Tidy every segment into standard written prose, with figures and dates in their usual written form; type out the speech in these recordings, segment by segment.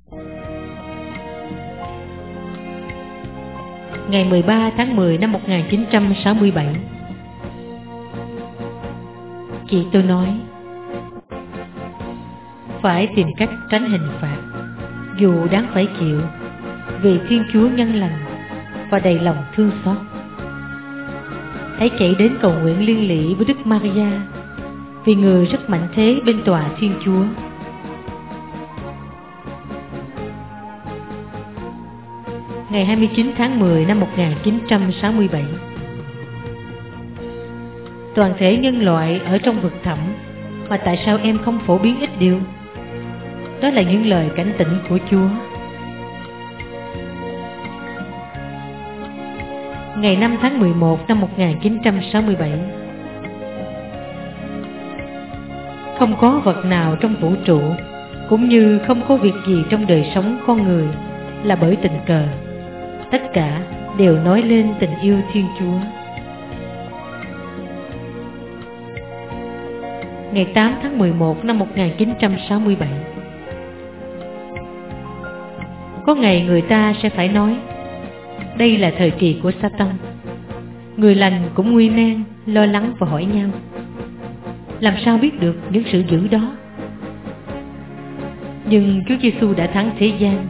Ngày 13 tháng 10 năm 1967, chị tôi nói phải tìm cách tránh hình phạt, dù đáng phải chịu, vì Thiên Chúa nhân lành và đầy lòng thương xót. Hãy chạy đến cầu nguyện liên lỉ với Đức Maria, vì người rất mạnh thế bên tòa Thiên Chúa. Ngày 29 tháng 10 năm 1967, toàn thể nhân loại ở trong vực thẳm, mà tại sao em không phổ biến ít điều? Đó là những lời cảnh tỉnh của Chúa. Ngày 5 tháng 11 năm 1967, không có vật nào trong vũ trụ, cũng như không có việc gì trong đời sống con người là bởi tình cờ. Tất cả đều nói lên tình yêu Thiên Chúa. Ngày 8 tháng 11 năm 1967, có ngày người ta sẽ phải nói đây là thời kỳ của Satan. Người lành cũng nguy nan, lo lắng và hỏi nhau, làm sao biết được những sự dữ đó? Nhưng Chúa Giêsu đã thắng thế gian.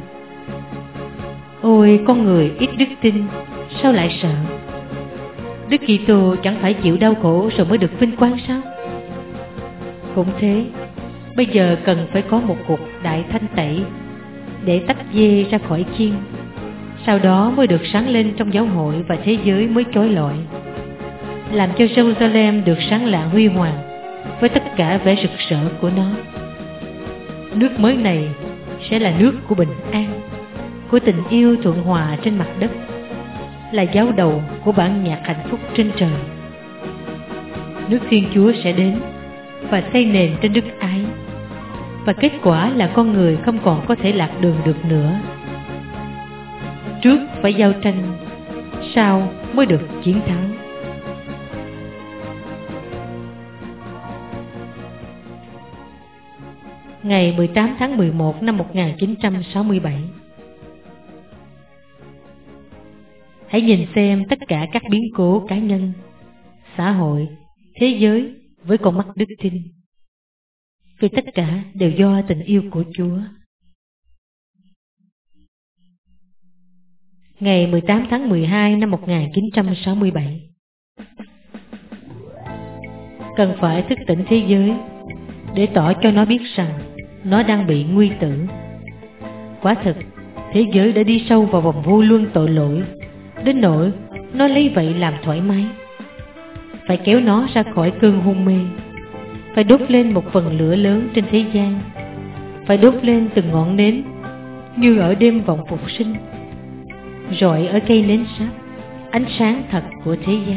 Ôi con người ít đức tin, sao lại sợ? Đức Kitô chẳng phải chịu đau khổ rồi mới được vinh quang sao? Cũng thế, bây giờ cần phải có một cuộc đại thanh tẩy để tách dê ra khỏi chiên, sau đó mới được sáng lên trong giáo hội và thế giới mới chói lọi, làm cho Jerusalem được sáng lạng huy hoàng với tất cả vẻ rực rỡ của nó. Nước mới này sẽ là nước của bình an, của tình yêu thuận hòa trên mặt đất, là giáo đầu của bản nhạc hạnh phúc trên trời. Nước Thiên Chúa sẽ đến và xây nền trên đức ái, và kết quả là con người không còn có thể lạc đường được nữa. Trước phải giao tranh, sau mới được chiến thắng. Ngày 18 tháng 11 năm 1967, hãy nhìn xem tất cả các biến cố cá nhân, xã hội, thế giới với con mắt đức tin, vì tất cả đều do tình yêu của Chúa. Ngày 18 tháng 12 năm 1967, cần phải thức tỉnh thế giới để tỏ cho nó biết rằng nó đang bị nguy tử. Quả thực, thế giới đã đi sâu vào vòng vô luân tội lỗi, đến nỗi nó lấy vậy làm thoải mái. Phải kéo nó ra khỏi cơn hôn mê, phải đốt lên một phần lửa lớn trên thế gian, phải đốt lên từng ngọn nến như ở đêm vọng phục sinh, rọi ở cây nến sáp, ánh sáng thật của thế gian.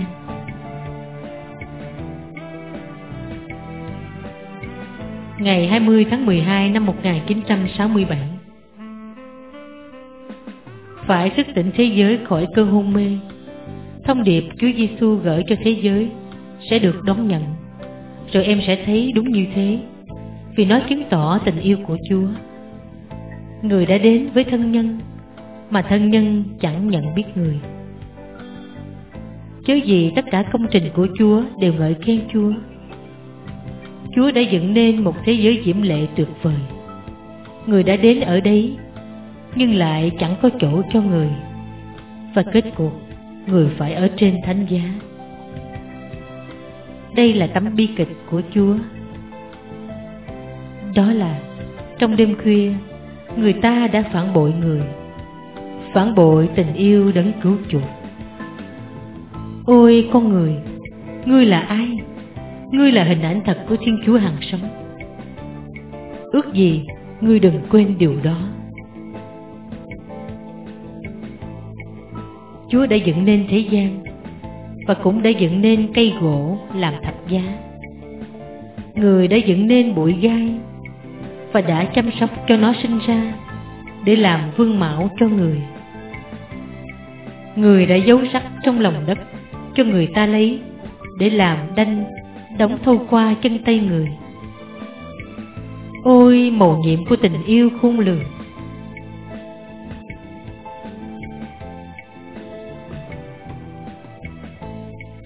Ngày 20 tháng 12 năm 1967, phải thức tỉnh thế giới khỏi cơn hôn mê. Thông điệp Chúa Giêsu gửi cho thế giới sẽ được đón nhận, rồi em sẽ thấy đúng như thế, vì nó chứng tỏ tình yêu của Chúa. Người đã đến với thân nhân, mà thân nhân chẳng nhận biết người. Chớ gì tất cả công trình của Chúa đều ngợi khen Chúa. Chúa đã dựng nên một thế giới diễm lệ tuyệt vời. Người đã đến ở đấy, nhưng lại chẳng có chỗ cho người, và kết cuộc người phải ở trên thánh giá. Đây là tấm bi kịch của Chúa. Đó là trong đêm khuya, người ta đã phản bội người, phản bội tình yêu đấng cứu chuộc. Ôi con người, ngươi là ai? Ngươi là hình ảnh thật của Thiên Chúa hằng sống. Ước gì ngươi đừng quên điều đó. Chúa đã dựng nên thế gian, và cũng đã dựng nên cây gỗ làm thập giá. Người đã dựng nên bụi gai, và đã chăm sóc cho nó sinh ra để làm vương mạo cho người. Người đã giấu sắc trong lòng đất cho người ta lấy, để làm đanh đóng thâu qua chân tay người. Ôi mầu nhiệm của tình yêu khôn lường,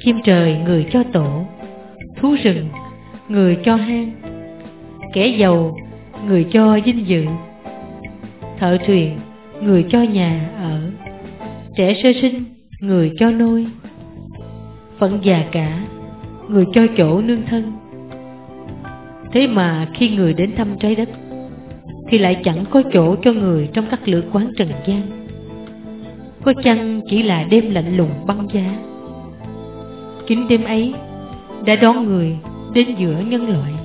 Chim trời người cho tổ, thú rừng người cho hang, kẻ giàu người cho dinh dự, thợ thuyền người cho nhà ở, trẻ sơ sinh người cho nôi, phận già cả người cho chỗ nương thân. Thế mà khi người đến thăm trái đất thì lại chẳng có chỗ cho người trong các lữ quán trần gian, có chăng chỉ là đêm lạnh lùng băng giá. Chính đêm ấy đã đón người đến giữa nhân loại.